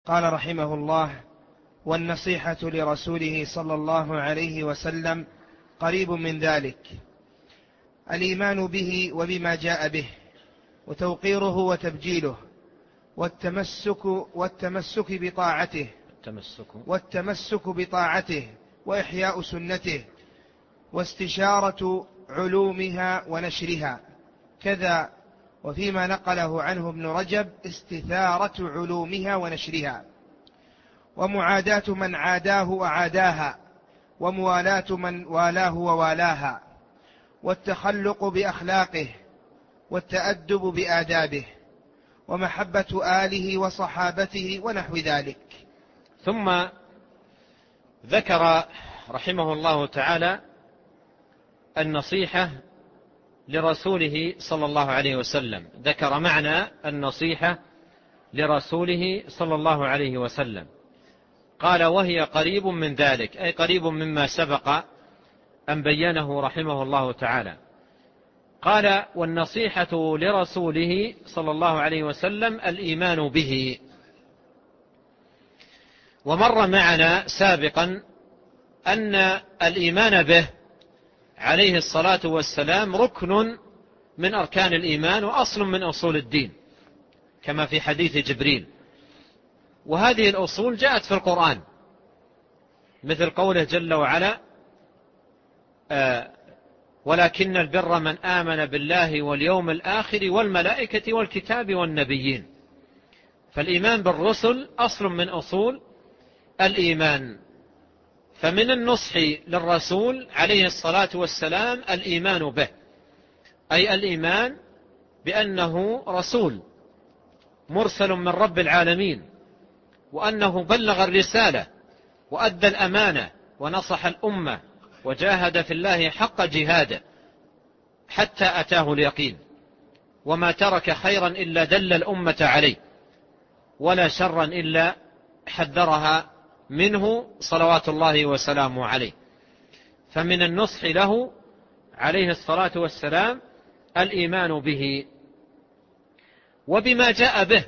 قال رحمه الله: والنصيحة لرسوله صلى الله عليه وسلم قريب من ذلك: الإيمان به وبما جاء به، وتوقيره وتبجيله، والتمسك بطاعته وإحياء سنته، واستشارة علومها ونشرها. كذا وفيما نقله عنه ابن رجب استثارة علومها ونشرها، ومعاداة من عاداه وعاداها، وموالاة من والاه ووالاها، والتخلق بأخلاقه، والتأدب بآدابه، ومحبة آله وصحابته ونحو ذلك. ثم ذكر رحمه الله تعالى النصيحة لرسوله صلى الله عليه وسلم. ذكر معنى النصيحة لرسوله صلى الله عليه وسلم. قال: وهي قريب من ذلك، أي قريب مما سبق أن بينه رحمه الله تعالى. قال: والنصيحة لرسوله صلى الله عليه وسلم الإيمان به. ومر معنا سابقا أن الإيمان به عليه الصلاة والسلام ركن من أركان الإيمان وأصل من أصول الدين، كما في حديث جبريل. وهذه الأصول جاءت في القرآن، مثل قوله جل وعلا: ولكن البر من آمن بالله واليوم الآخر والملائكة والكتاب والنبيين. فالإيمان بالرسل أصل من أصول الإيمان. فمن النصح للرسول عليه الصلاة والسلام الإيمان به، أي الإيمان بأنه رسول مرسل من رب العالمين، وأنه بلغ الرسالة وأدى الأمانة ونصح الأمة وجاهد في الله حق جهاده حتى أتاه اليقين، وما ترك خيرا إلا دل الأمة عليه، ولا شرا إلا حذرها منه صلوات الله وسلامه عليه. فمن النصح له عليه الصلاة والسلام الإيمان به وبما جاء به.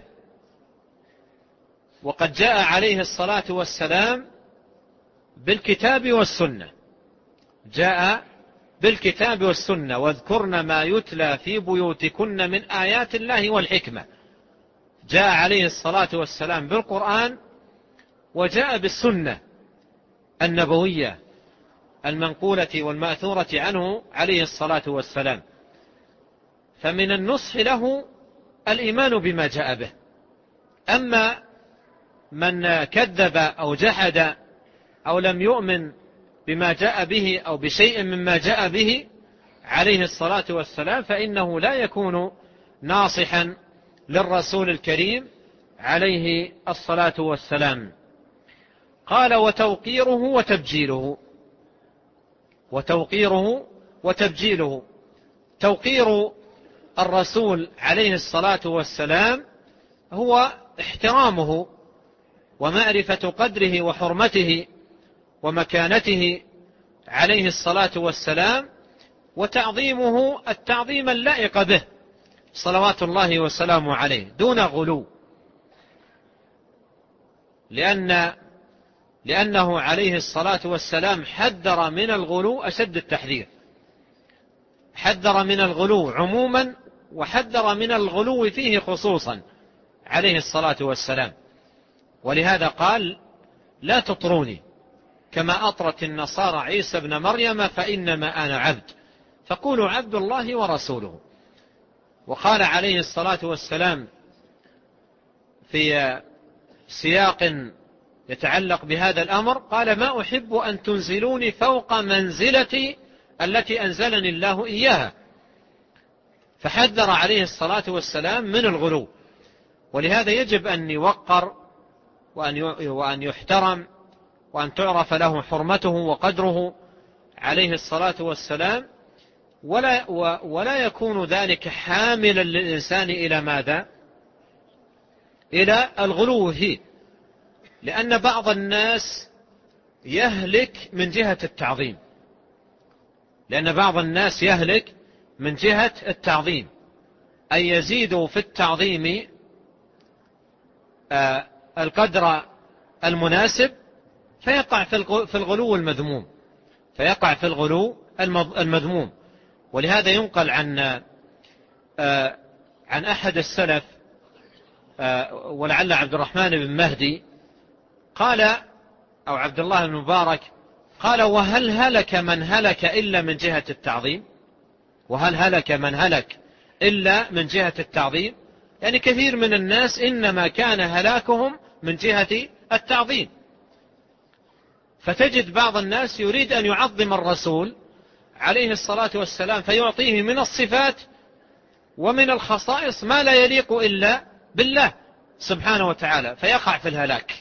وقد جاء عليه الصلاة والسلام بالكتاب والسنة، جاء بالكتاب والسنة: واذكرن ما يتلى في بيوتكن من آيات الله والحكمة. جاء عليه الصلاة والسلام بالقرآن، وجاء بالسنة النبوية المنقولة والمأثورة عنه عليه الصلاة والسلام. فمن النصح له الإيمان بما جاء به. أما من كذب أو جحد أو لم يؤمن بما جاء به أو بشيء مما جاء به عليه الصلاة والسلام فإنه لا يكون ناصحا للرسول الكريم عليه الصلاة والسلام. قال: وتوقيره وتبجيله. وتوقيره وتبجيله: توقير الرسول عليه الصلاة والسلام هو احترامه ومعرفة قدره وحرمته ومكانته عليه الصلاة والسلام، وتعظيمه التعظيم اللائق به صلوات الله وسلامه عليه دون غلو، لأنه عليه الصلاة والسلام حذر من الغلو أشد التحذير. حذر من الغلو عموما، وحذر من الغلو فيه خصوصا عليه الصلاة والسلام. ولهذا قال: لا تطروني كما أطرت النصارى عيسى ابن مريم فإنما أنا عبد، فقولوا عبد الله ورسوله. وقال عليه الصلاة والسلام في سياق يتعلق بهذا الأمر: قال: ما أحب أن تنزلوني فوق منزلتي التي أنزلني الله إياها. فحذر عليه الصلاة والسلام من الغلو. ولهذا يجب أن يوقر وأن يحترم وأن تعرف له حرمته وقدره عليه الصلاة والسلام، ولا يكون ذلك حاملا للإنسان إلى ماذا؟ إلى الغلو فيه. لأن بعض الناس يهلك من جهة التعظيم، أي يزيد في التعظيم القدر المناسب فيقع في الغلو المذموم، فيقع في الغلو المذموم. ولهذا ينقل عن أحد السلف ولعل عبد الرحمن بن مهدي قال، أو عبد الله بن مبارك قال: وهل هلك من هلك إلا من جهة التعظيم؟ وهل هلك من هلك إلا من جهة التعظيم؟ يعني كثير من الناس إنما كان هلاكهم من جهة التعظيم. فتجد بعض الناس يريد أن يعظم الرسول عليه الصلاة والسلام فيعطيه من الصفات ومن الخصائص ما لا يليق إلا بالله سبحانه وتعالى، فيقع في الهلاك،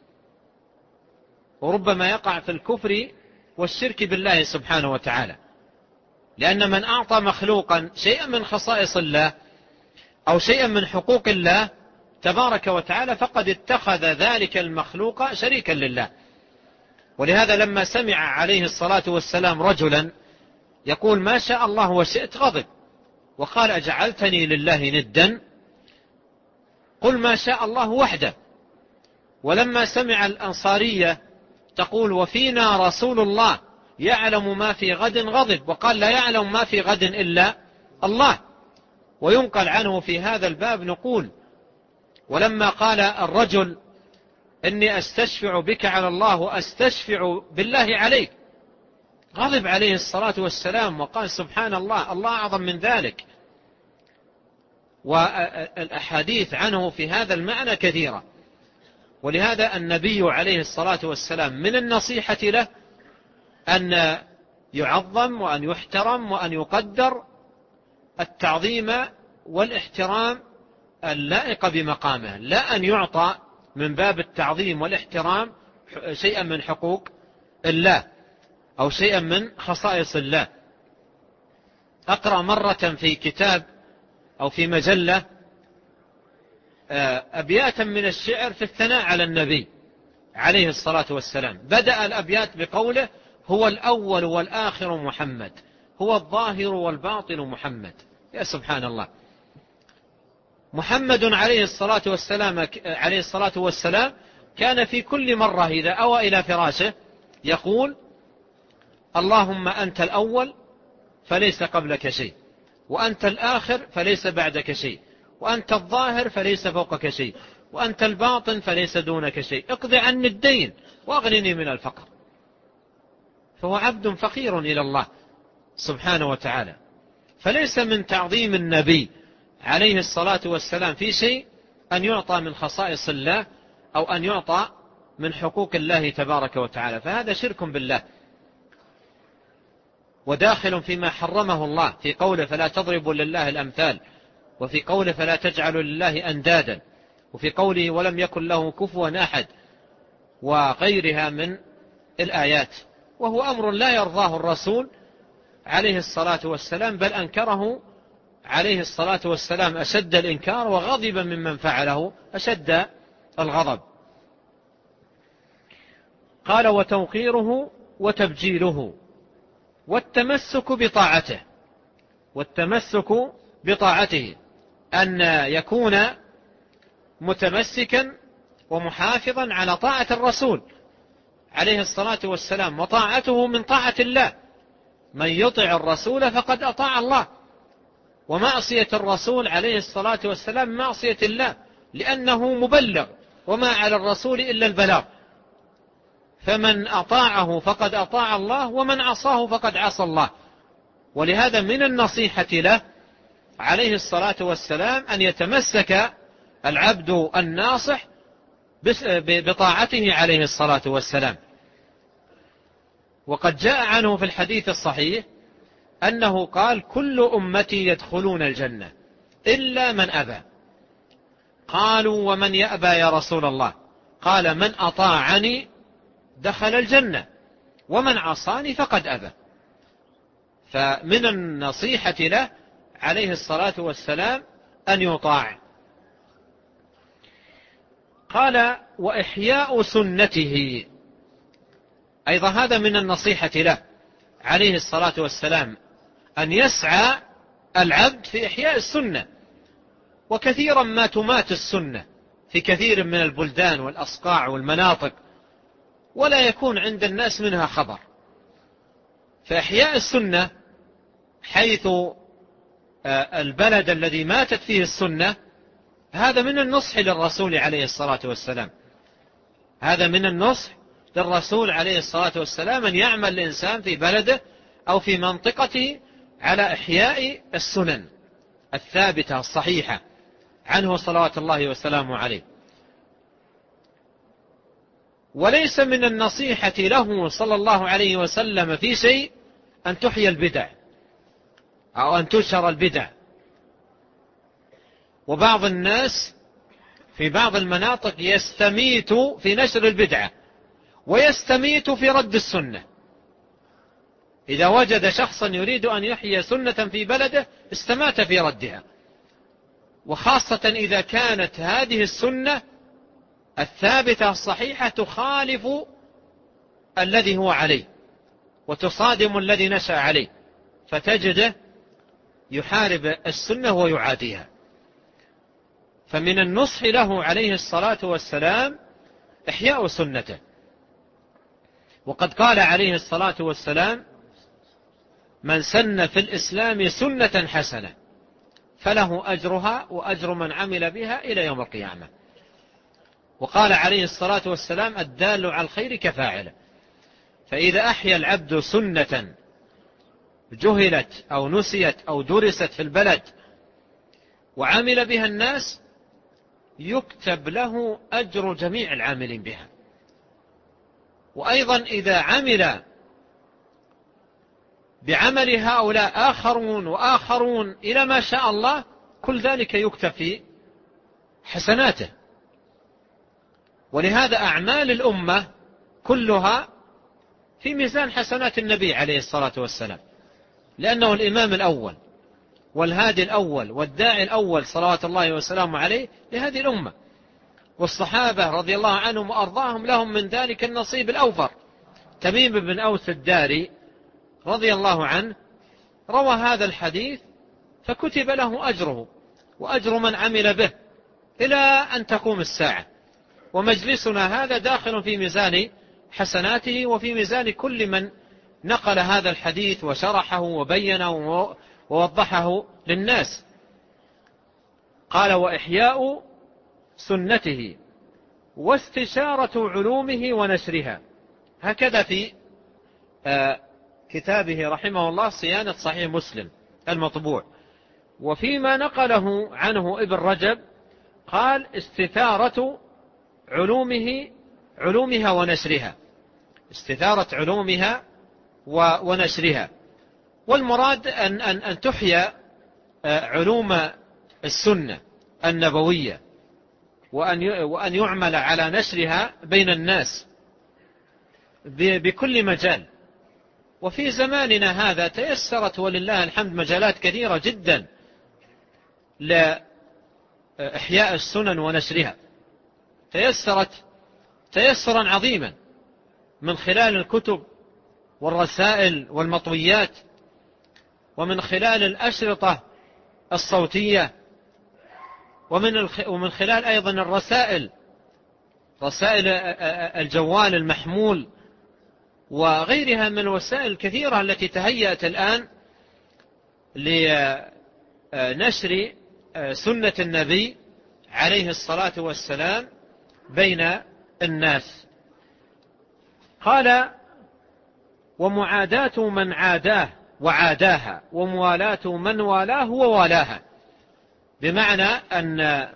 وربما يقع في الكفر والشرك بالله سبحانه وتعالى. لأن من أعطى مخلوقا شيئا من خصائص الله أو شيئا من حقوق الله تبارك وتعالى فقد اتخذ ذلك المخلوق شريكا لله. ولهذا لما سمع عليه الصلاة والسلام رجلا يقول ما شاء الله وشئت غضب وقال: أجعلتني لله ندا؟ قل ما شاء الله وحده. ولما سمع الأنصارية تقول: وفينا رسول الله يعلم ما في غد غضب، وقال: لا يعلم ما في غد إلا الله. وينقل عنه في هذا الباب نقول: ولما قال الرجل: إني أستشفع بك على الله وأستشفع بالله عليك، غضب عليه الصلاة والسلام وقال: سبحان الله، الله أعظم من ذلك. والأحاديث عنه في هذا المعنى كثيرة. ولهذا النبي عليه الصلاة والسلام من النصيحة له أن يعظم وأن يحترم وأن يقدر التعظيم والاحترام اللائق بمقامه، لا أن يعطى من باب التعظيم والاحترام شيئا من حقوق الله أو شيئا من خصائص الله. أقرأ مرة في كتاب أو في مجلة أبياتا من الشعر في الثناء على النبي عليه الصلاة والسلام. بدأ الأبيات بقوله: هو الأول والآخر محمد، هو الظاهر والباطن محمد. يا سبحان الله، محمد عليه الصلاة والسلام كان في كل مرة إذا أوى إلى فراشه يقول: اللهم أنت الأول فليس قبلك شيء، وأنت الآخر فليس بعدك شيء، وأنت الظاهر فليس فوقك شيء، وأنت الباطن فليس دونك شيء، اقض عني الدين وأغنني من الفقر. فهو عبد فقير إلى الله سبحانه وتعالى. فليس من تعظيم النبي عليه الصلاة والسلام في شيء أن يعطى من خصائص الله أو أن يعطى من حقوق الله تبارك وتعالى، فهذا شرك بالله وداخل فيما حرمه الله في قوله: فلا تضربوا لله الأمثال، وفي قوله: فلا تجعلوا لله أندادا، وفي قوله: ولم يكن له كفوا أحد، وغيرها من الآيات. وهو أمر لا يرضاه الرسول عليه الصلاة والسلام، بل أنكره عليه الصلاة والسلام أشد الإنكار، وغضب ممن فعله أشد الغضب. قال: وتوقيره وتبجيله والتمسك بطاعته. والتمسك بطاعته أن يكون متمسكا ومحافظا على طاعة الرسول عليه الصلاة والسلام، وطاعته من طاعة الله. من يطع الرسول فقد أطاع الله، ومعصية الرسول عليه الصلاة والسلام معصية الله، لأنه مبلغ وما على الرسول إلا البلاغ. فمن أطاعه فقد أطاع الله، ومن عصاه فقد عصى الله. ولهذا من النصيحة له عليه الصلاة والسلام أن يتمسك العبد الناصح بطاعته عليه الصلاة والسلام. وقد جاء عنه في الحديث الصحيح أنه قال: كل أمتي يدخلون الجنة إلا من أبى. قالوا: ومن يأبى يا رسول الله؟ قال: من أطاعني دخل الجنة، ومن عصاني فقد أبى. فمن النصيحة له عليه الصلاة والسلام أن يطاع. قال: وإحياء سنته، أيضا هذا من النصيحة له عليه الصلاة والسلام، أن يسعى العبد في إحياء السنة. وكثيرا ما تمات السنة في كثير من البلدان والأصقاع والمناطق ولا يكون عند الناس منها خبر. فإحياء السنة حيث البلد الذي ماتت فيه السنة هذا من النصح للرسول عليه الصلاة والسلام، هذا من النصح للرسول عليه الصلاة والسلام أن يعمل الإنسان في بلده أو في منطقته على إحياء السنن الثابتة الصحيحة عنه صلوات الله وسلامه عليه. وليس من النصيحة له صلى الله عليه وسلم في شيء أن تحيى البدع أو أن تنشر البدع. وبعض الناس في بعض المناطق يستميت في نشر البدعة ويستميت في رد السنة. إذا وجد شخصا يريد أن يحيي سنة في بلده استمات في ردها، وخاصة إذا كانت هذه السنة الثابتة الصحيحة تخالف الذي هو عليه وتصادم الذي نشأ عليه، فتجده يحارب السنة ويعاديها. فمن النصح له عليه الصلاة والسلام إحياء سنته. وقد قال عليه الصلاة والسلام: من سن في الإسلام سنة حسنة فله أجرها وأجر من عمل بها إلى يوم القيامة. وقال عليه الصلاة والسلام: الدال على الخير كفاعله. فإذا أحيا العبد سنة جهلت أو نسيت أو درست في البلد وعمل بها الناس يكتب له أجر جميع العاملين بها. وأيضا إذا عمل بعمل هؤلاء آخرون وآخرون إلى ما شاء الله كل ذلك يكتب في حسناته. ولهذا أعمال الأمة كلها في ميزان حسنات النبي عليه الصلاة والسلام، لأنه الإمام الأول والهادي الأول والداعي الأول صلوات الله وسلامه عليه لهذه الأمة. والصحابة رضي الله عنهم وأرضاهم لهم من ذلك النصيب الأوفر. تميم بن أوس الداري رضي الله عنه روى هذا الحديث فكتب له أجره وأجر من عمل به إلى أن تقوم الساعة. ومجلسنا هذا داخل في ميزان حسناته وفي ميزان كل من نقل هذا الحديث وشرحه وبينه ووضحه للناس. قال: وإحياء سنته واستشارة علومه ونشرها. هكذا في كتابه رحمه الله صيانة صحيح مسلم المطبوع. وفيما نقله عنه ابن رجب قال: استثارة علومها ونشرها، استثارة علومها ونشرها. والمراد أن تحيى علوم السنة النبوية وأن يعمل على نشرها بين الناس بكل مجال. وفي زماننا هذا تيسرت ولله الحمد مجالات كثيرة جدا لإحياء السنن ونشرها، تيسرت تيسرا عظيما من خلال الكتب والرسائل والمطويات، ومن خلال الأشرطة الصوتية، ومن خلال أيضا الرسائل، رسائل الجوال المحمول وغيرها من الوسائل الكثيرة التي تهيأت الآن لنشر سنة النبي عليه الصلاة والسلام بين الناس. قال: ومعاداة من عاداه وعاداها وموالاة من والاه ووالاها. بمعنى أن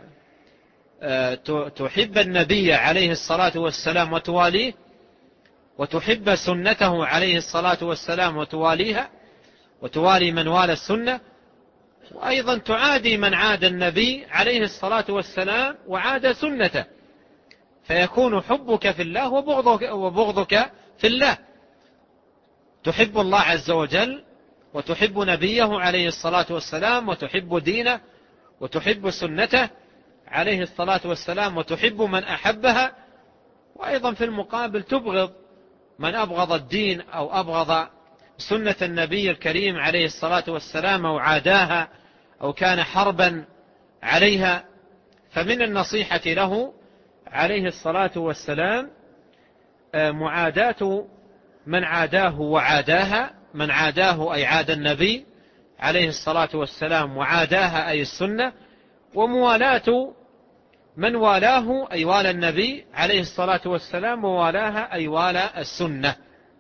تحب النبي عليه الصلاة والسلام وتواليه، وتحب سنته عليه الصلاة والسلام وتواليها وتوالي من والى السنة، وأيضا تعادي من عاد النبي عليه الصلاة والسلام وعاد سنته، فيكون حبك في الله وبغضك في الله. تحب الله عز وجل وتحب نبيه عليه الصلاة والسلام وتحب دينه وتحب سنته عليه الصلاة والسلام وتحب من أحبها، وأيضا في المقابل تبغض من أبغض الدين أو أبغض سنة النبي الكريم عليه الصلاة والسلام أو عاداها أو كان حربا عليها. فمن النصيحة له عليه الصلاة والسلام معاداة من عاداه وعاداها، من عاداه أي عاد النبي عليه الصلاة والسلام، وعاداها أي السنة، وموالاة من والاه أي والى النبي عليه الصلاة والسلام، ووالاها أي والى السنة.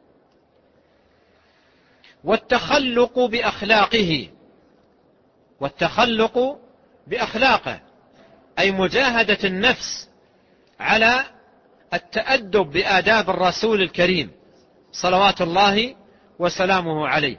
والتخلق بأخلاقه، والتخلق بأخلاقه أي مجاهدة النفس على التأدب بآداب الرسول الكريم صلوات الله وسلامه عليه.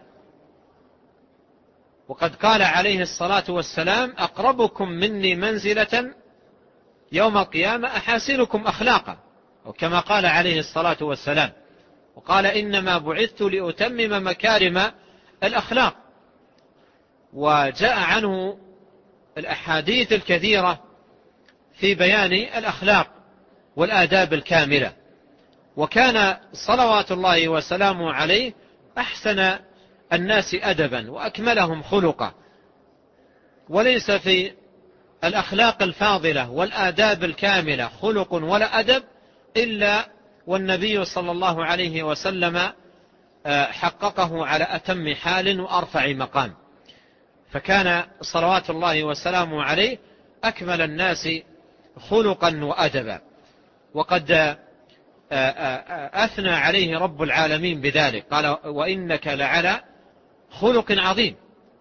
وقد قال عليه الصلاة والسلام: أقربكم مني منزلة يوم القيامة أحاسنكم أخلاقا، وكما قال عليه الصلاة والسلام. وقال: إنما بعثت لأتمم مكارم الأخلاق. وجاء عنه الأحاديث الكثيرة في بيان الأخلاق والآداب الكاملة. وكان صلوات الله وسلامه عليه أحسن الناس أدبا وأكملهم خلقا، وليس في الأخلاق الفاضلة والآداب الكاملة خلق ولا أدب إلا والنبي صلى الله عليه وسلم حققه على أتم حال وأرفع مقام. فكان صلوات الله وسلامه عليه أكمل الناس خلقا وأدبا، وقد أثنى عليه رب العالمين بذلك، قال: وإنك لعلى خلق عظيم.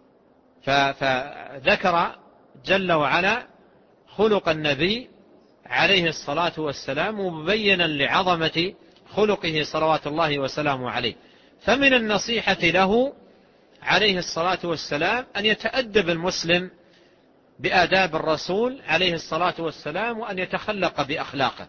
فذكر جل وعلا خلق النبي عليه الصلاة والسلام، مبينا لعظمة خلقه صلوات الله وسلامه عليه. فمن النصيحة له عليه الصلاة والسلام أن يتأدب المسلم بآداب الرسول عليه الصلاة والسلام، وأن يتخلق بأخلاقه.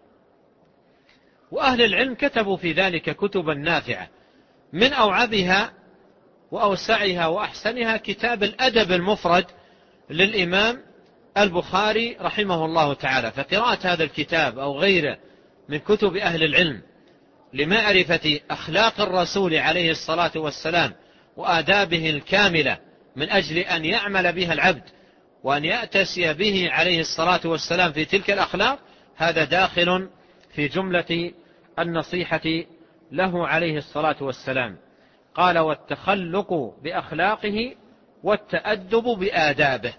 وأهل العلم كتبوا في ذلك كتبا نافعة، من أوعبها وأوسعها وأحسنها كتاب الأدب المفرد للإمام البخاري رحمه الله تعالى. فقراءة هذا الكتاب أو غيره من كتب أهل العلم لمعرفة أخلاق الرسول عليه الصلاة والسلام وآدابه الكاملة من أجل أن يعمل بها العبد وأن يأتسي به عليه الصلاة والسلام في تلك الأخلاق، هذا داخل في جملة النصيحة له عليه الصلاة والسلام. قال: والتخلق بأخلاقه والتأدب بآدابه.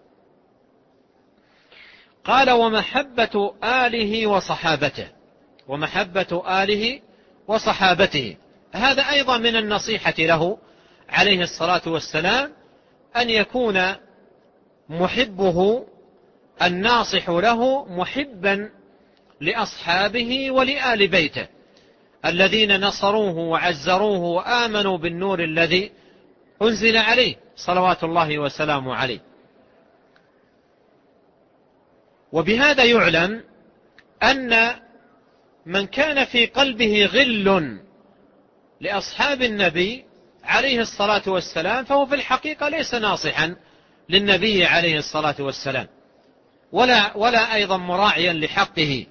قال: ومحبة آله وصحابته، ومحبة آله وصحابته. هذا أيضا من النصيحة له عليه الصلاة والسلام، أن يكون محبه الناصح له محبا لأصحابه ولآل بيته الذين نصروه وعزروه وآمنوا بالنور الذي أنزل عليه صلوات الله وسلامه عليه. وبهذا يعلم أن من كان في قلبه غل لأصحاب النبي عليه الصلاة والسلام فهو في الحقيقة ليس ناصحا للنبي عليه الصلاة والسلام، ولا أيضا مراعيا لحقه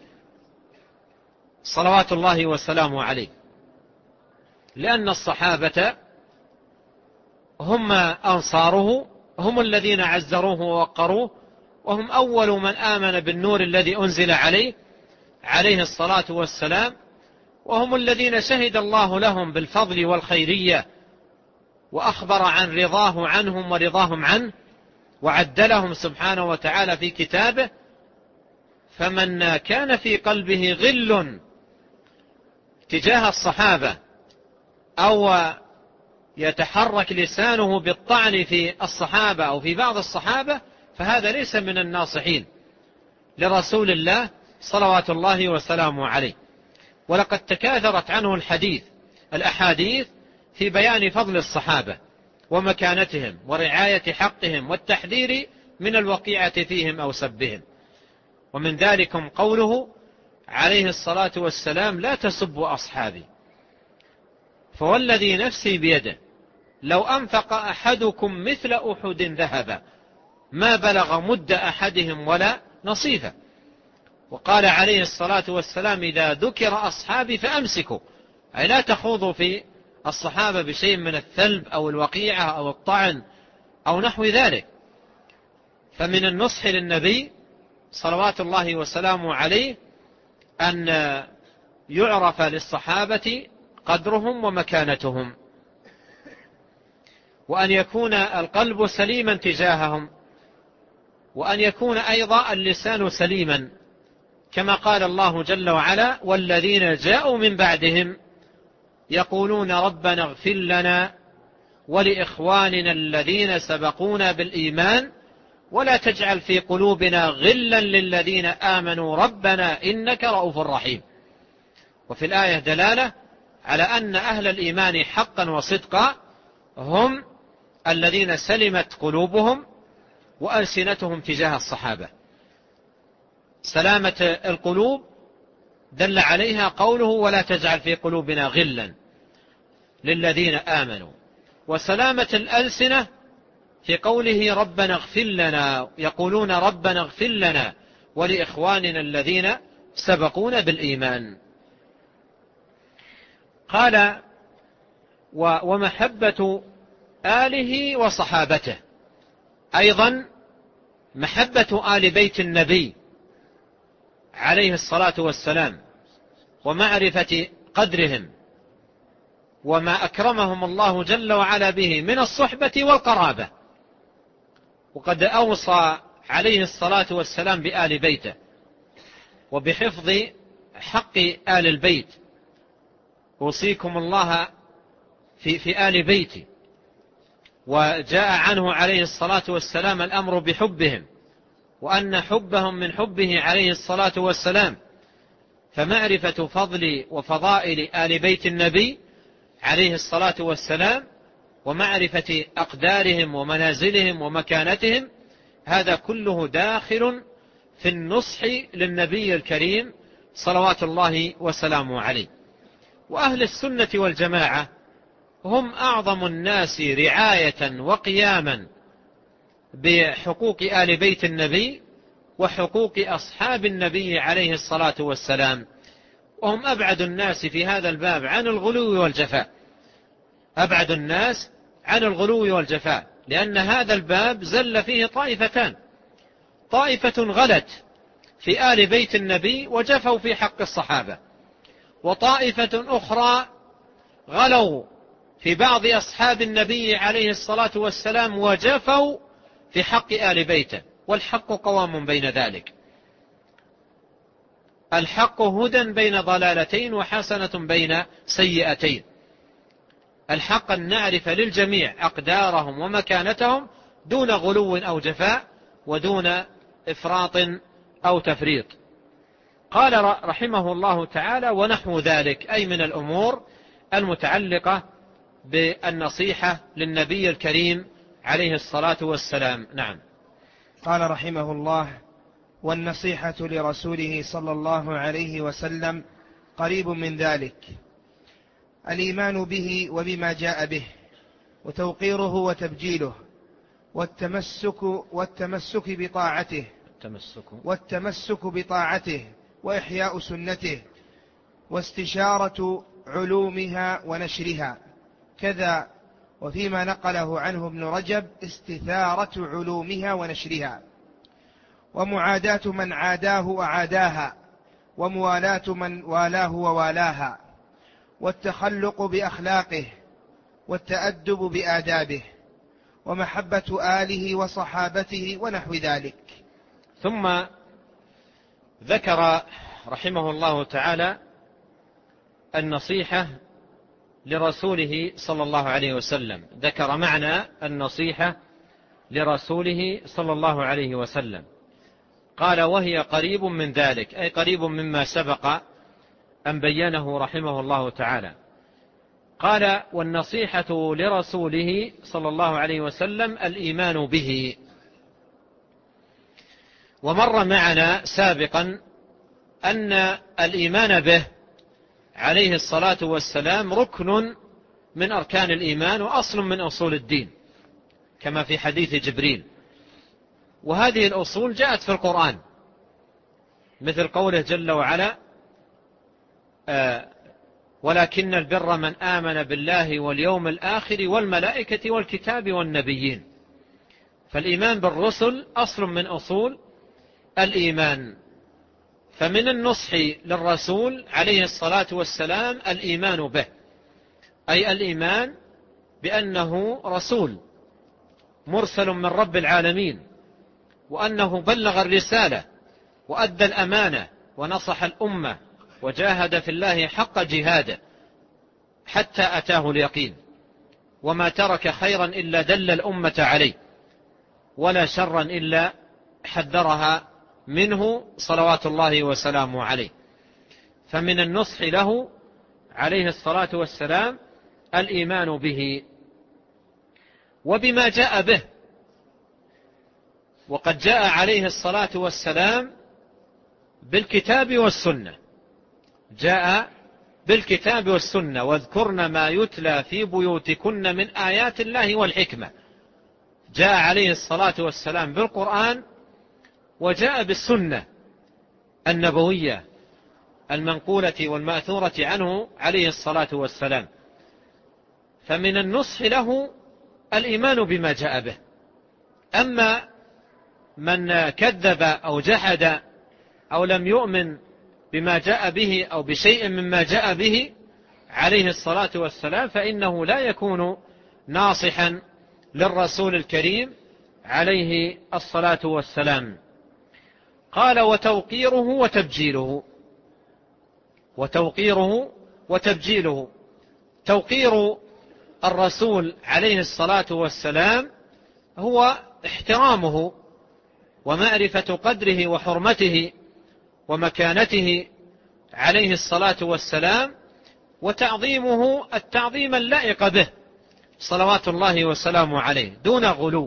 صلوات الله وسلامه عليه، لأن الصحابة هم أنصاره، هم الذين عزروه ووقروه، وهم أول من آمن بالنور الذي أنزل عليه الصلاة والسلام، وهم الذين شهد الله لهم بالفضل والخيرية وأخبر عن رضاه عنهم ورضاهم عنه، وعدلهم سبحانه وتعالى في كتابه. فمن كان في قلبه غل تجاه الصحابة أو يتحرك لسانه بالطعن في الصحابة أو في بعض الصحابة، فهذا ليس من الناصحين لرسول الله صلوات الله وسلامه عليه. ولقد تكاثرت عنه الأحاديث في بيان فضل الصحابة ومكانتهم ورعاية حقهم والتحذير من الوقيعة فيهم أو سبهم. ومن ذلكم قوله عليه الصلاة والسلام: لا تسبوا أصحابي، فوالذي نفسي بيده لو أنفق أحدكم مثل أحد ذهبا ما بلغ مد أحدهم ولا نصيفه. وقال عليه الصلاة والسلام: إذا ذكر أصحابي فأمسكوا، أي لا تخوضوا في الصحابة بشيء من الثلب أو الوقيعة أو الطعن أو نحو ذلك. فمن النصح للنبي صلوات الله وسلامه عليه أن يعرف للصحابة قدرهم ومكانتهم، وأن يكون القلب سليما تجاههم، وأن يكون أيضا اللسان سليما، كما قال الله جل وعلا: والذين جاءوا من بعدهم يقولون ربنا اغفر لنا ولإخواننا الذين سبقونا بالإيمان ولا تجعل في قلوبنا غلا للذين آمنوا ربنا إنك رؤوف رحيم. وفي الآية دلالة على أن أهل الإيمان حقا وصدقا هم الذين سلمت قلوبهم وألسنتهم تجاه الصحابة. سلامة القلوب دل عليها قوله: ولا تجعل في قلوبنا غلا للذين آمنوا. وسلامة الألسنة في قوله: ربنا اغفر لنا، يقولون ربنا اغفر لنا ولإخواننا الذين سبقونا بالإيمان. قال: ومحبة آله وصحابته، أيضا محبة آل بيت النبي عليه الصلاة والسلام ومعرفة قدرهم وما أكرمهم الله جل وعلا به من الصحبة والقرابة. وقد أوصى عليه الصلاة والسلام بآل بيته وبحفظ حق آل البيت: أوصيكم الله في آل بيتي. وجاء عنه عليه الصلاة والسلام الأمر بحبهم، وأن حبهم من حبه عليه الصلاة والسلام. فمعرفة فضل وفضائل آل بيت النبي عليه الصلاة والسلام ومعرفة أقدارهم ومنازلهم ومكانتهم، هذا كله داخل في النصح للنبي الكريم صلوات الله وسلامه عليه. وأهل السنة والجماعة هم أعظم الناس رعاية وقياما بحقوق آل بيت النبي وحقوق أصحاب النبي عليه الصلاة والسلام، وهم أبعد الناس في هذا الباب عن الغلو والجفاء، أبعد الناس عن الغلو والجفاء، لأن هذا الباب زل فيه طائفتان: طائفة غلت في آل بيت النبي وجفوا في حق الصحابة، وطائفة أخرى غلوا في بعض أصحاب النبي عليه الصلاة والسلام وجفوا في حق آل بيته، والحق قوام بين ذلك. الحق هدى بين ضلالتين وحسنة بين سيئتين. الحق أن نعرف للجميع أقدارهم ومكانتهم دون غلو أو جفاء ودون إفراط أو تفريط. قال رحمه الله تعالى: ونحو ذلك، أي من الأمور المتعلقة بالنصيحة للنبي الكريم عليه الصلاة والسلام. نعم. قال رحمه الله: والنصيحة لرسوله صلى الله عليه وسلم قريب من ذلك: الإيمان به وبما جاء به، وتوقيره وتبجيله، والتمسك بطاعته وإحياء سنته، واستشارة علومها ونشرها. كذا وفيما نقله عنه ابن رجب: استثارة علومها ونشرها، ومعاداة من عاداه وعاداها، وموالاة من والاه ووالاها، والتخلق بأخلاقه، والتأدب بآدابه، ومحبة آله وصحابته ونحو ذلك. ثم ذكر رحمه الله تعالى النصيحة لرسوله صلى الله عليه وسلم، ذكر معنى النصيحة لرسوله صلى الله عليه وسلم. قال: وهي قريب من ذلك، أي قريب مما سبق أن بينه رحمه الله تعالى. قال: والنصيحة لرسوله صلى الله عليه وسلم الإيمان به. ومر معنا سابقا أن الإيمان به عليه الصلاة والسلام ركن من أركان الإيمان وأصل من أصول الدين، كما في حديث جبريل. وهذه الأصول جاءت في القرآن، مثل قوله جل وعلا: ولكن البر من آمن بالله واليوم الآخر والملائكة والكتاب والنبيين. فالإيمان بالرسل أصل من أصول الإيمان. فمن النصح للرسول عليه الصلاة والسلام الإيمان به، أي الإيمان بأنه رسول مرسل من رب العالمين، وأنه بلغ الرسالة وأدى الأمانة ونصح الأمة وجاهد في الله حق جهاده حتى أتاه اليقين، وما ترك خيرا إلا دل الأمة عليه، ولا شرا إلا حذرها منه صلوات الله وسلامه عليه. فمن النصح له عليه الصلاة والسلام الإيمان به وبما جاء به. وقد جاء عليه الصلاة والسلام بالكتاب والسنة، جاء بالكتاب والسنة: واذكرن ما يتلى في بيوتكن من آيات الله والحكمة. جاء عليه الصلاة والسلام بالقرآن، وجاء بالسنة النبوية المنقولة والمأثورة عنه عليه الصلاة والسلام. فمن النصح له الإيمان بما جاء به. أما من كذب أو جحد أو لم يؤمن بما جاء به أو بشيء مما جاء به عليه الصلاة والسلام فإنه لا يكون ناصحا للرسول الكريم عليه الصلاة والسلام. قال: وتوقيره وتبجيله. وتوقيره وتبجيله. توقير الرسول عليه الصلاة والسلام هو احترامه ومعرفة قدره وحرمته ومكانته عليه الصلاة والسلام، وتعظيمه التعظيم اللائق به صلوات الله وسلامه عليه دون غلو،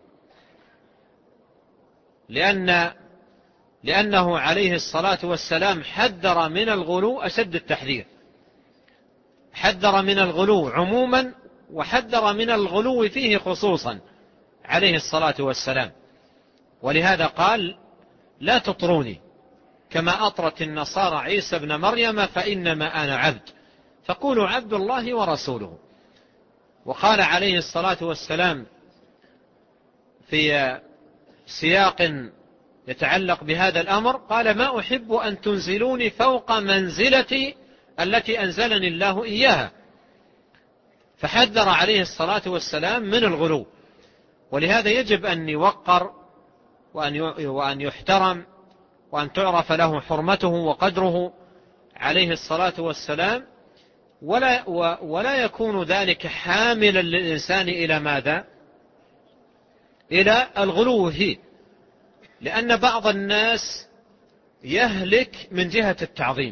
لأنه عليه الصلاة والسلام حذر من الغلو أشد التحذير. حذر من الغلو عموما، وحذر من الغلو فيه خصوصا عليه الصلاة والسلام. ولهذا قال: لا تطروني كما أطرت النصارى عيسى ابن مريم فإنما أنا عبد فقولوا عبد الله ورسوله. وقال عليه الصلاة والسلام في سياق يتعلق بهذا الأمر: قال: ما أحب أن تنزلوني فوق منزلتي التي أنزلني الله إياها. فحذر عليه الصلاة والسلام من الغلو. ولهذا يجب أن يوقر وأن يحترم وأن تعرف له حرمته وقدره عليه الصلاة والسلام، ولا يكون ذلك حاملا للإنسان إلى ماذا؟ إلى الغلو فيه. لأن بعض الناس يهلك من جهة التعظيم،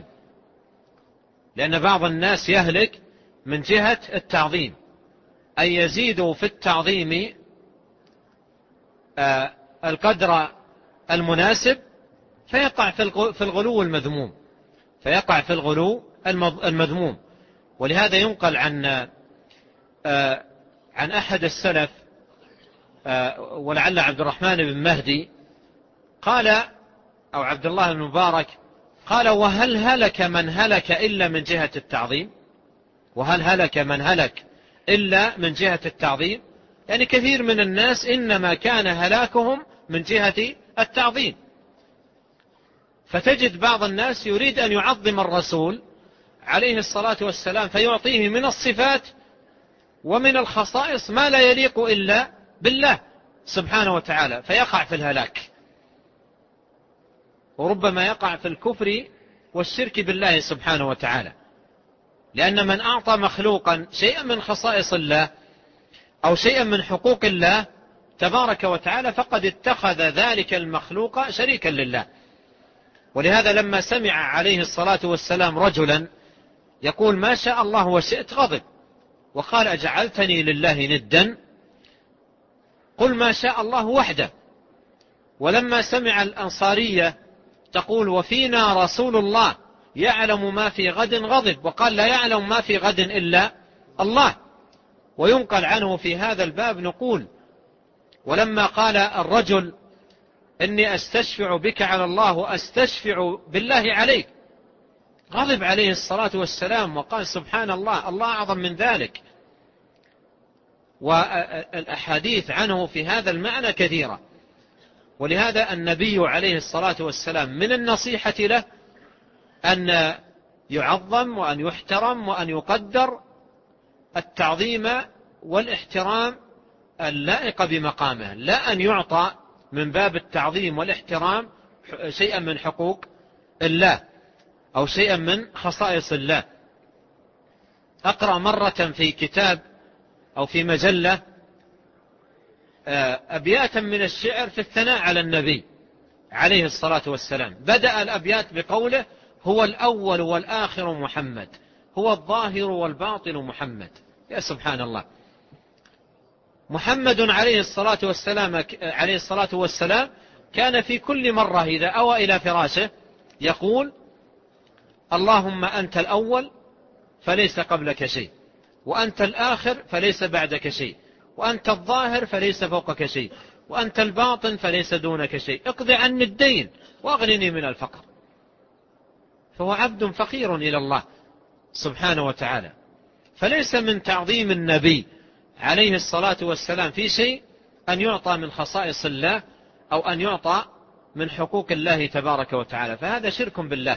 من جهة التعظيم، أي يزيد في التعظيم القدر المناسب فيقع في الغلو المذموم. ولهذا ينقل عن أحد السلف ولعل عبد الرحمن بن مهدي قال، أو عبد الله بن مبارك قال: وهل هلك من هلك إلا من جهة التعظيم؟ وهل هلك من هلك إلا من جهة التعظيم؟ يعني كثير من الناس إنما كان هلاكهم من جهة التعظيم. فتجد بعض الناس يريد أن يعظم الرسول عليه الصلاة والسلام فيعطيه من الصفات ومن الخصائص ما لا يليق إلا بالله سبحانه وتعالى، فيقع في الهلاك، وربما يقع في الكفر والشرك بالله سبحانه وتعالى. لأن من أعطى مخلوقا شيئا من خصائص الله أو شيئا من حقوق الله تبارك وتعالى فقد اتخذ ذلك المخلوق شريكا لله. ولهذا لما سمع عليه الصلاة والسلام رجلا يقول: ما شاء الله وشئت، غضب وقال: أجعلتني لله ندا؟ قل ما شاء الله وحده. ولما سمع الأنصارية تقول: وفينا رسول الله يعلم ما في غد، غضب وقال: لا يعلم ما في غد إلا الله. وينقل عنه في هذا الباب نقول: ولما قال الرجل: إني أستشفع بك على الله وأستشفع بالله عليك، غضب عليه الصلاة والسلام وقال: سبحان الله، الله أعظم من ذلك. والأحاديث عنه في هذا المعنى كثيرة. ولهذا النبي عليه الصلاة والسلام من النصيحة له أن يعظم وأن يحترم وأن يقدر التعظيم والاحترام اللائق بمقامه، لا أن يعطى من باب التعظيم والاحترام شيئا من حقوق الله أو شيئا من خصائص الله. أقرأ مرة في كتاب أو في مجلة أبياتا من الشعر في الثناء على النبي عليه الصلاة والسلام. بدأ الأبيات بقوله: هو الأول والآخر محمد، هو الظاهر والباطن محمد. يا سبحان الله، محمد عليه الصلاة والسلام كان في كل مرة إذا أوى إلى فراشه يقول: اللهم أنت الأول فليس قبلك شيء، وأنت الآخر فليس بعدك شيء، وأنت الظاهر فليس فوقك شيء، وأنت الباطن فليس دونك شيء، اقض عني الدين وأغنني من الفقر. فهو عبد فقير إلى الله سبحانه وتعالى. فليس من تعظيم النبي عليه الصلاة والسلام في شيء أن يعطى من خصائص الله أو أن يعطى من حقوق الله تبارك وتعالى، فهذا شرك بالله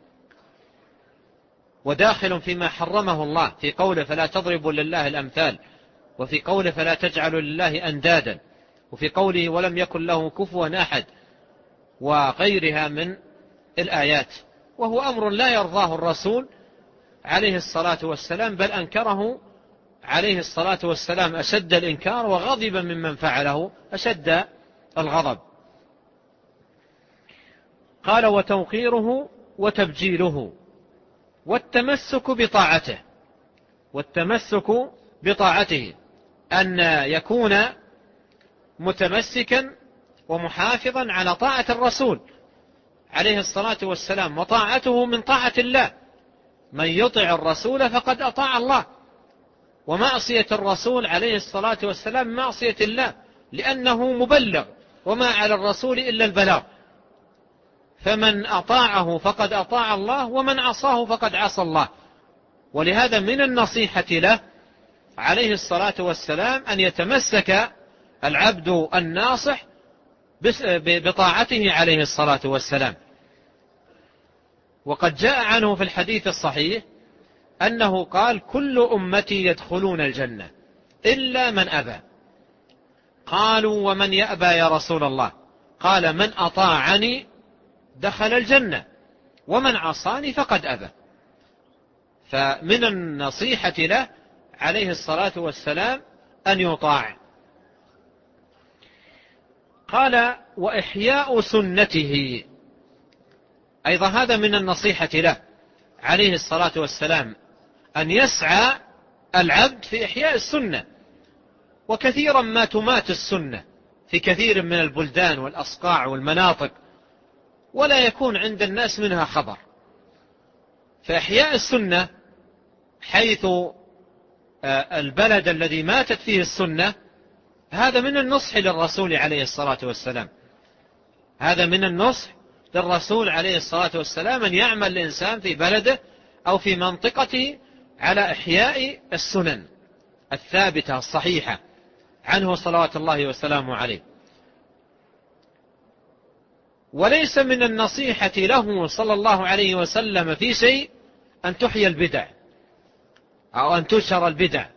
وداخل فيما حرمه الله في قوله: فلا تضربوا لله الأمثال، وفي قوله: فلا تجعلوا لله أندادا، وفي قوله: ولم يكن له كفوا أحد، وغيرها من الآيات. وهو أمر لا يرضاه الرسول عليه الصلاة والسلام، بل أنكره عليه الصلاة والسلام أشد الإنكار، وغضب ممن فعله أشد الغضب. قال: وتوقيره وتبجيله والتمسك بطاعته. والتمسك بطاعته أن يكون متمسكا ومحافظا على طاعة الرسول عليه الصلاة والسلام، وطاعته من طاعة الله. من يطع الرسول فقد أطاع الله، ومعصية الرسول عليه الصلاة والسلام معصية الله، لأنه مبلغ وما على الرسول إلا البلاغ. فمن أطاعه فقد أطاع الله، ومن عصاه فقد عصى الله. ولهذا من النصيحة له عليه الصلاة والسلام أن يتمسك العبد الناصح بطاعته عليه الصلاة والسلام. وقد جاء عنه في الحديث الصحيح أنه قال: كل أمتي يدخلون الجنة إلا من أبى. قالوا: ومن يأبى يا رسول الله؟ قال: من أطاعني دخل الجنة، ومن عصاني فقد أبى. فمن النصيحة له عليه الصلاة والسلام أن يطاع. قال: وإحياء سنته، أيضا هذا من النصيحة له عليه الصلاة والسلام، أن يسعى العبد في إحياء السنة. وكثيرا ما تمات السنة في كثير من البلدان والأصقاع والمناطق، ولا يكون عند الناس منها خبر. فإحياء السنة حيث البلد الذي ماتت فيه السنة، هذا من النصح للرسول عليه الصلاة والسلام. هذا من النصح للرسول عليه الصلاة والسلام أن يعمل الإنسان في بلده أو في منطقته على إحياء السنن الثابتة الصحيحة عنه صلوات الله وسلامه عليه. وليس من النصيحة له صلى الله عليه وسلم في شيء أن تحيى البدع أو أن تنشر البدع.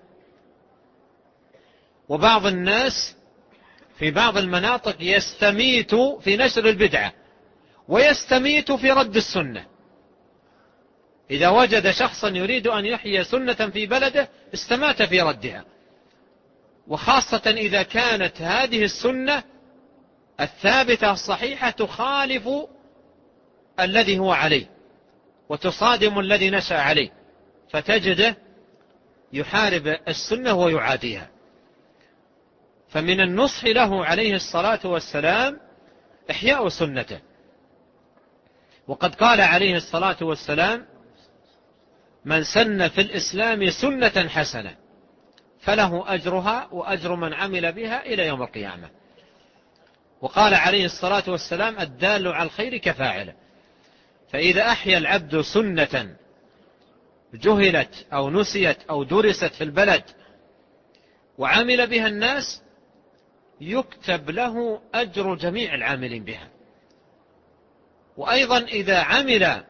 وبعض الناس في بعض المناطق يستميت في نشر البدعة ويستميت في رد السنة. إذا وجد شخصا يريد أن يحيي سنة في بلده استمات في ردها، وخاصة إذا كانت هذه السنة الثابتة الصحيحة تخالف الذي هو عليه وتصادم الذي نشأ عليه، فتجده يحارب السنة ويعاديها. فمن النصح له عليه الصلاة والسلام إحياء سنته. وقد قال عليه الصلاة والسلام: من سن في الإسلام سنة حسنة فله أجرها وأجر من عمل بها إلى يوم القيامة. وقال عليه الصلاة والسلام: الدال على الخير كفاعله. فإذا أحيا العبد سنة جهلت أو نسيت أو درست في البلد وعمل بها الناس، يكتب له أجر جميع العاملين بها. وأيضا إذا عمل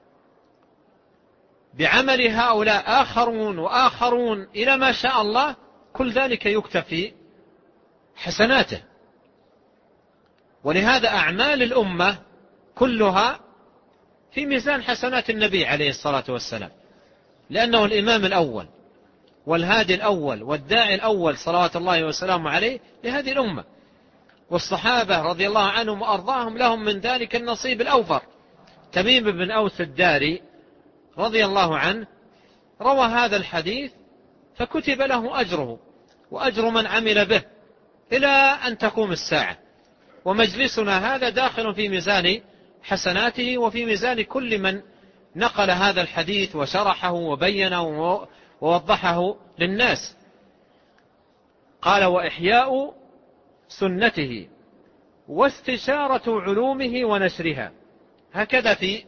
بعمل هؤلاء آخرون وآخرون إلى ما شاء الله، كل ذلك يكتب في حسناته. ولهذا أعمال الأمة كلها في ميزان حسنات النبي عليه الصلاة والسلام، لأنه الإمام الأول والهادي الأول والداعي الأول صلوات الله وسلامه عليه لهذه الأمة. والصحابة رضي الله عنهم وأرضاهم لهم من ذلك النصيب الأوفر. تميم بن أوس الداري رضي الله عنه روى هذا الحديث فكتب له أجره وأجر من عمل به إلى أن تقوم الساعة. ومجلسنا هذا داخل في ميزان حسناته وفي ميزان كل من نقل هذا الحديث وشرحه وبينه ووضحه للناس. قال: وإحياء سنته واستشارة علومه ونشرها. هكذا في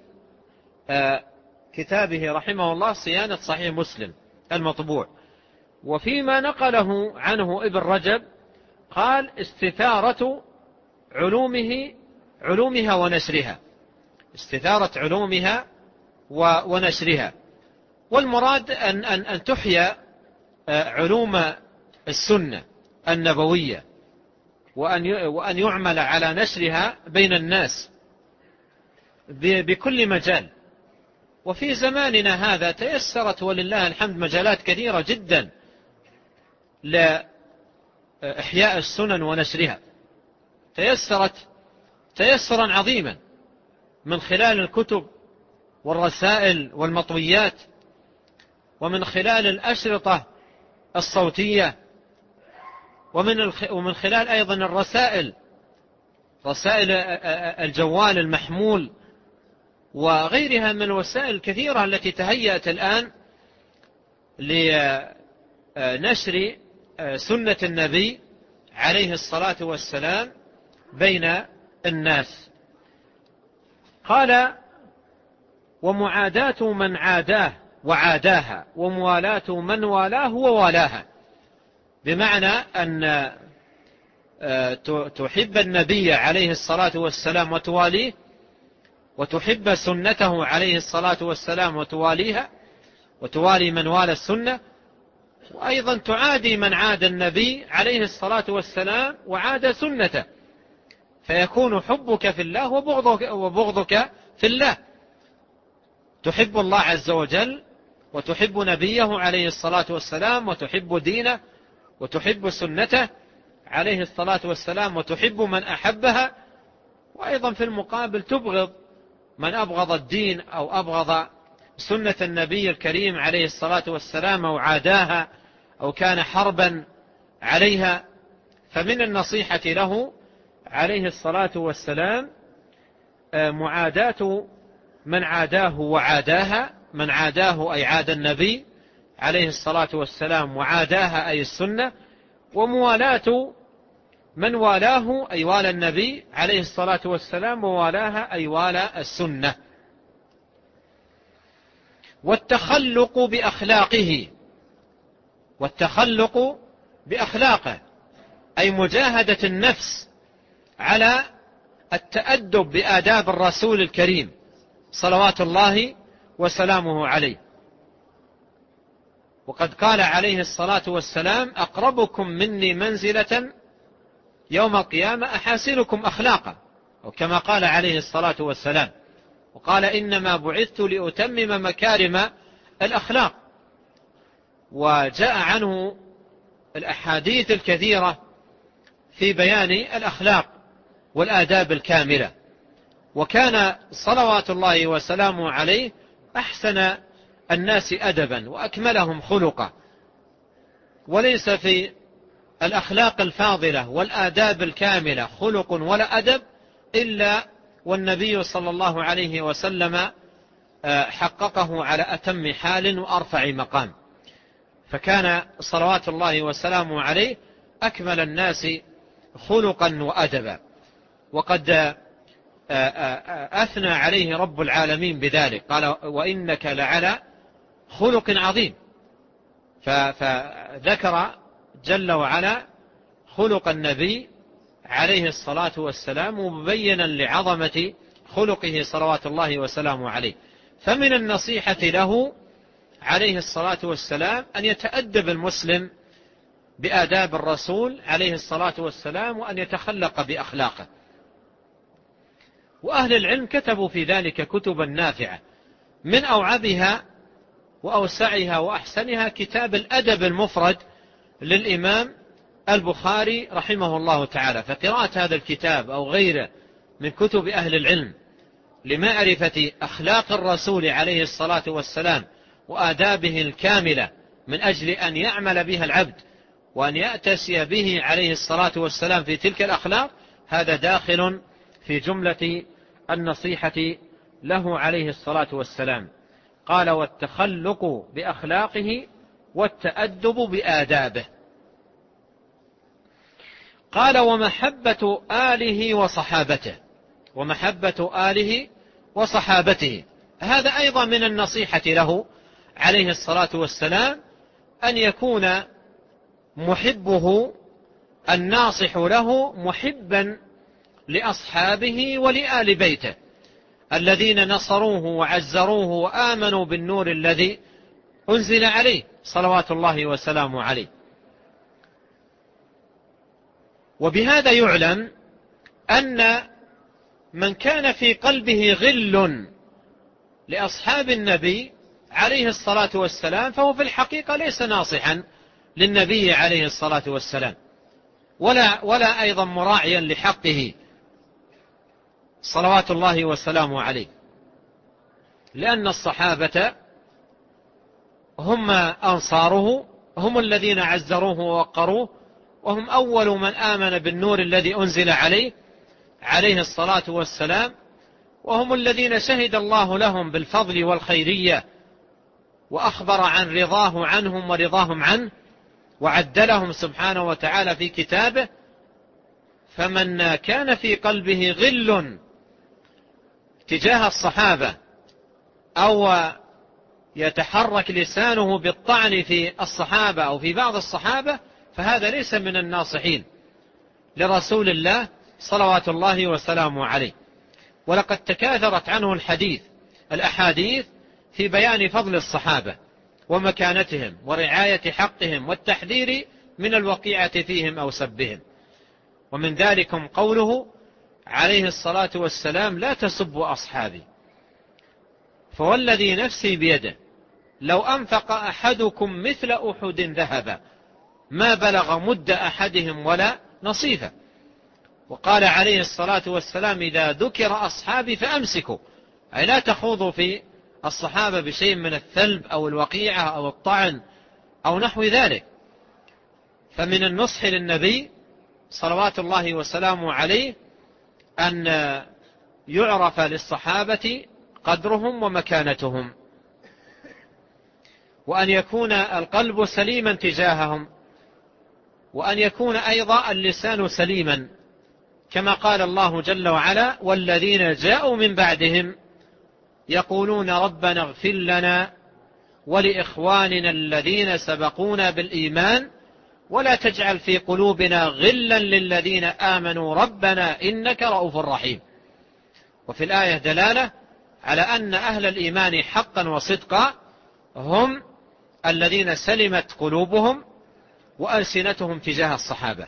كتابه رحمه الله صيانة صحيح مسلم المطبوع. وفيما نقله عنه ابن رجب قال: استثارة علومها ونشرها، استثارة علومها ونشرها. والمراد أن تحيا علوم السنة النبوية وأن يعمل على نشرها بين الناس بكل مجال. وفي زماننا هذا تيسرت ولله الحمد مجالات كثيرة جدا لإحياء السنن ونشرها، تيسرت تيسرا عظيما من خلال الكتب والرسائل والمطويات، ومن خلال الأشرطة الصوتية، ومن خلال أيضا الرسائل، رسائل الجوال المحمول وغيرها من الوسائل الكثيرة التي تهيأت الآن لنشر سنة النبي عليه الصلاة والسلام بين الناس. قال: ومعاداة من عاداه وعاداها، وموالاة من والاه ووالاها. بمعنى أن تحب النبي عليه الصلاة والسلام وتواليه، وتحب سنته عليه الصلاة والسلام وتواليها، وتوالي من والى السنة، وأيضا تعادي من عاد النبي عليه الصلاة والسلام وعاد سنته، فيكون حبك في الله وبغضك في الله. تحب الله عز وجل وتحب نبيه عليه الصلاة والسلام وتحب دينه وتحب سنته عليه الصلاة والسلام وتحب من أحبها، وأيضا في المقابل تبغض من أبغض الدين أو أبغض سنة النبي الكريم عليه الصلاة والسلام أو عاداها أو كان حربا عليها. فمن النصيحة له عليه الصلاة والسلام معاداة من عاداه وعاداها، من عاداه أي عاد النبي عليه الصلاة والسلام وعاداها أي السنة، وموالاة من والاه أي والى النبي عليه الصلاة والسلام ووالاها أي والى السنة. والتخلق بأخلاقه، والتخلق بأخلاقه أي مجاهدة النفس على التأدب بآداب الرسول الكريم صلوات الله وسلامه عليه. وقد قال عليه الصلاة والسلام: أقربكم مني منزلة يوم القيامة أحاسنكم أخلاقا، وكما قال عليه الصلاة والسلام. وقال: إنما بعثت لأتمم مكارم الأخلاق. وجاء عنه الأحاديث الكثيرة في بيان الأخلاق والآداب الكاملة. وكان صلوات الله وسلامه عليه أحسن الناس أدبا وأكملهم خلقا. وليس في الأخلاق الفاضلة والآداب الكاملة خلق ولا أدب إلا والنبي صلى الله عليه وسلم حققه على أتم حال وأرفع مقام. فكان صلوات الله وسلامه عليه أكمل الناس خلقا وأدبا. وقد أثنى عليه رب العالمين بذلك، قال: وإنك لعلى خلق عظيم. فذكر جل وعلا خلق النبي عليه الصلاة والسلام، مبينا لعظمة خلقه صلوات الله وسلامه عليه. فمن النصيحة له عليه الصلاة والسلام أن يتأدب المسلم بآداب الرسول عليه الصلاة والسلام، وأن يتخلق بأخلاقه. وأهل العلم كتبوا في ذلك كتبا نافعة، من أوعبها وأوسعها وأحسنها كتاب الأدب المفرد للإمام البخاري رحمه الله تعالى. فقراءة هذا الكتاب أو غيره من كتب أهل العلم لمعرفة أخلاق الرسول عليه الصلاة والسلام وآدابه الكاملة من أجل أن يعمل بها العبد وأن يأتسي به عليه الصلاة والسلام في تلك الأخلاق، هذا داخل في جملة النصيحة له عليه الصلاة والسلام. قال: والتخلق بأخلاقه والتأدب بآدابه. قال: ومحبة آله وصحابته. ومحبة آله وصحابته هذا أيضا من النصيحة له عليه الصلاة والسلام، أن يكون محبه الناصح له محبا لأصحابه ولآل بيته الذين نصروه وعزروه وآمنوا بالنور الذي أنزل عليه صلوات الله وسلامه عليه. وبهذا يعلم أن من كان في قلبه غل لأصحاب النبي عليه الصلاة والسلام فهو في الحقيقة ليس ناصحا للنبي عليه الصلاة والسلام، ولا أيضا مراعيا لحقه صلوات الله وسلامه عليه، لأن الصحابة هم أنصاره، هم الذين عزروه ووقروه، وهم أول من آمن بالنور الذي أنزل عليه الصلاة والسلام، وهم الذين شهد الله لهم بالفضل والخيرية وأخبر عن رضاه عنهم ورضاهم عنه، وعدلهم سبحانه وتعالى في كتابه. فمن كان في قلبه غل تجاه الصحابة أو يتحرك لسانه بالطعن في الصحابة أو في بعض الصحابة، فهذا ليس من الناصحين لرسول الله صلوات الله وسلامه عليه. ولقد تكاثرت عنه الأحاديث في بيان فضل الصحابة ومكانتهم ورعاية حقهم والتحذير من الوقيعة فيهم أو سبهم. ومن ذلكم قوله عليه الصلاة والسلام: لا تسبوا أصحابي فوالذي نفسي بيده لو أنفق أحدكم مثل أحد ذهبا ما بلغ مد أحدهم ولا نصيفه. وقال عليه الصلاة والسلام: إذا ذكر أصحابي فأمسكوا، أي لا تخوضوا في الصحابة بشيء من الثلب أو الوقيعة أو الطعن أو نحو ذلك. فمن النصح للنبي صلوات الله وسلامه عليه أن يعرف للصحابة قدرهم ومكانتهم، وأن يكون القلب سليما تجاههم، وأن يكون أيضا اللسان سليما، كما قال الله جل وعلا: والذين جاءوا من بعدهم يقولون ربنا اغفر لنا ولإخواننا الذين سبقونا بالإيمان ولا تجعل في قلوبنا غلا للذين آمنوا ربنا إنك رؤوف رحيم. وفي الآية دلالة على أن أهل الإيمان حقا وصدقا هم الذين سلمت قلوبهم وألسنتهم تجاه الصحابة.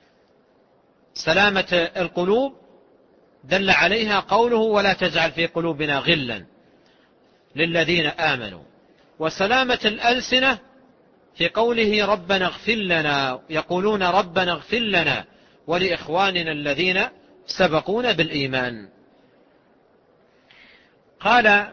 سلامة القلوب دل عليها قوله: ولا تجعل في قلوبنا غلا للذين آمنوا. وسلامة الألسنة في قوله: ربنا اغفر لنا، يقولون ربنا اغفر لنا ولإخواننا الذين سبقونا بالإيمان. قال: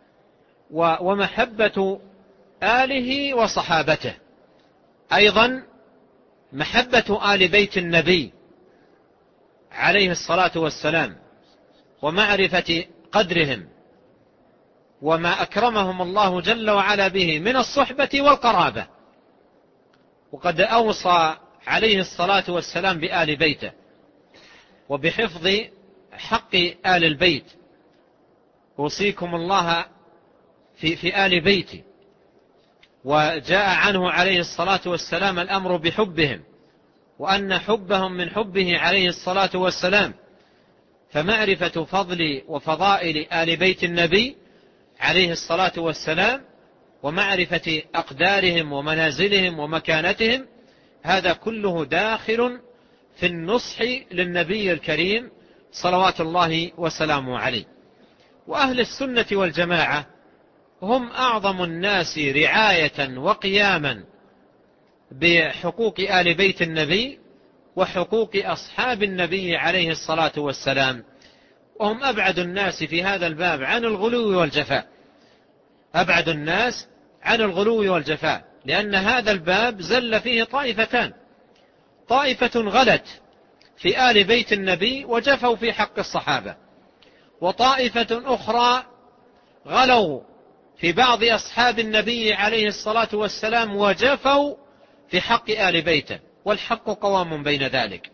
ومحبة آله وصحابته، أيضا محبة آل بيت النبي عليه الصلاة والسلام ومعرفة قدرهم وما أكرمهم الله جل وعلا به من الصحبة والقرابة. وقد أوصى عليه الصلاة والسلام بآل بيته وبحفظ حق آل البيت: أوصيكم الله في آل بيتي. وجاء عنه عليه الصلاة والسلام الأمر بحبهم وأن حبهم من حبه عليه الصلاة والسلام، فمعرفة فضل وفضائل آل بيت النبي عليه الصلاة والسلام ومعرفة أقدارهم ومنازلهم ومكانتهم، هذا كله داخل في النصح للنبي الكريم صلوات الله وسلامه عليه. وأهل السنة والجماعة هم أعظم الناس رعاية وقياما بحقوق آل بيت النبي وحقوق أصحاب النبي عليه الصلاة والسلام، وهم أبعد الناس في هذا الباب عن الغلو والجفاء، أبعد الناس عن الغلو والجفاء، لأن هذا الباب زل فيه طائفتان: طائفة غلت في آل بيت النبي وجفوا في حق الصحابة، وطائفة أخرى غلوا في بعض أصحاب النبي عليه الصلاة والسلام وجفوا في حق آل بيته، والحق قوام بين ذلك.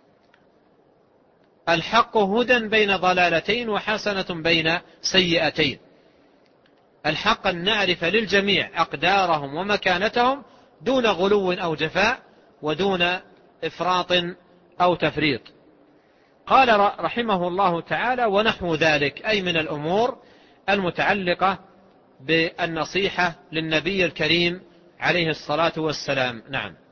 الحق هدى بين ضلالتين وحسنة بين سيئتين. الحق أن نعرف للجميع أقدارهم ومكانتهم دون غلو أو جفاء ودون إفراط أو تفريط. قال رحمه الله تعالى: ونحو ذلك، أي من الأمور المتعلقة بالنصيحة للنبي الكريم عليه الصلاة والسلام. نعم.